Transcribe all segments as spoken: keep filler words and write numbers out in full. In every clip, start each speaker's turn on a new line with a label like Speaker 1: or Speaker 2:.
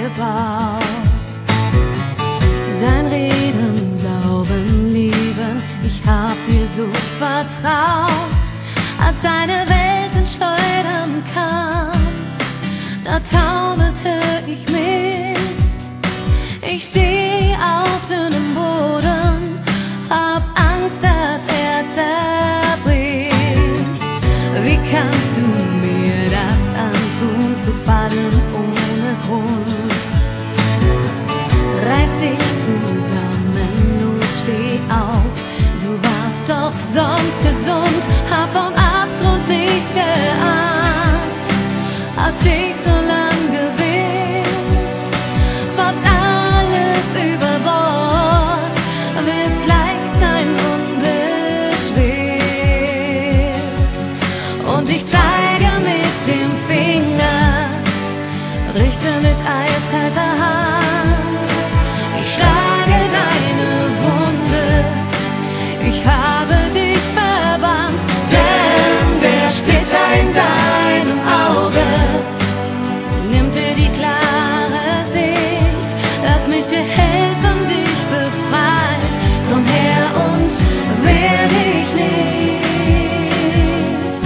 Speaker 1: gebaut. Dein Reden, Glauben, Lieben, ich hab dir so vertraut. Als deine Welt ins Schleudern kam, da taumelte ich mit. Ich steh auf dünnem Boden, hab Angst, dass er zerbricht. Wie kannst du mir das antun, zu fallen ohne Grund? Reiß dich zusammen, los, steh auf. Du warst doch sonst gesund, hab vom Abgrund nichts geahnt. Hast dich so lang gewehrt, warfst alles über Bord, willst leicht sein unbeschwert. Und ich zeige mit dem Finger, richte mit eiskalter Hand. Ich schlage deine Wunde, ich habe dich verbannt. Denn der Splitter in deinem Auge nimmt dir die klare Sicht. Lass mich dir helfen, dich befreien. Komm her und wehr dich nicht.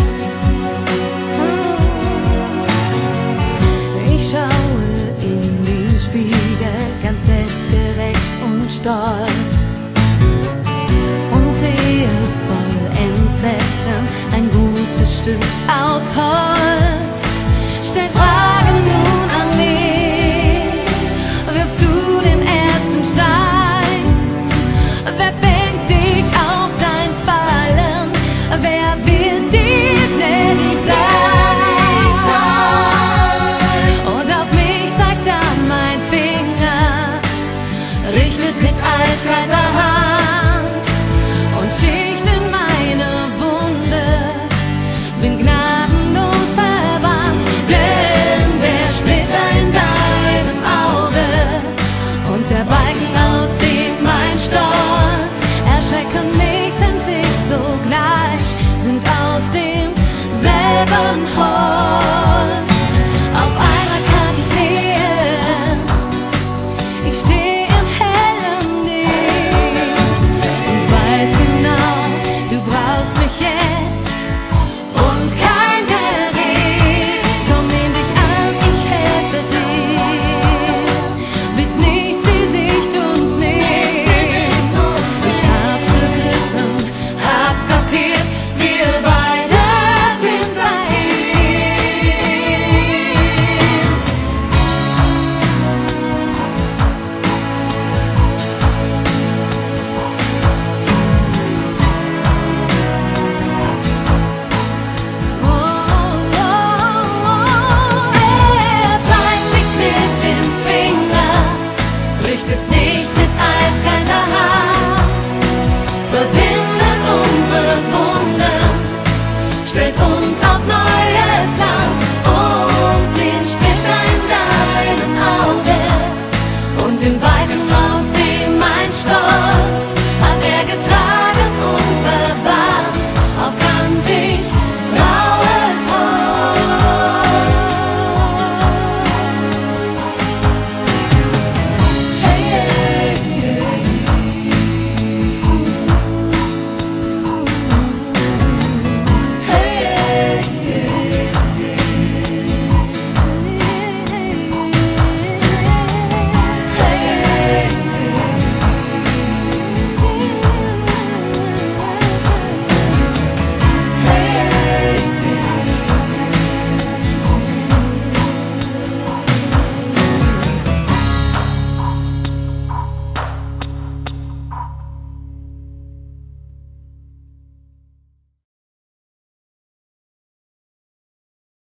Speaker 1: Ich schaue in den Spiegel, ganz selbstgerecht und stolz, und sehe voll Entsetzen ein großes Stück aus Holz. Stell Fragen nun an mich, wirfst du den ersten Stein? Wer fängt dich auf dein Fallen? Wer wird dir gnädig sein? Und auf mich zeigt da mein Finger, richtet mit eiskalter Hand und sticht in meine Wunde, bin gnadenlos verbannt. Denn der Splitter in deinem Auge und der Balken, aus dem mein Stolz erschrecken mich, sind sich sogleich, sind aus demselben Holz. Auf einmal kann ich sehen, ich steh im hellen Licht und weiß genau, du brauchst mich jetzt und kein Gericht. Komm, nimm dich an, ich helfe dir, bis nichts die Sicht uns nimmt. Ich hab's begriffen, hab's kapiert, wir beide sind eins. Oh, oh, oh, er zeigt nicht mit dem Finger, richtet nicht mit eiskalter Hand, verbindet unsere Wunden, stellt uns auf neues Land.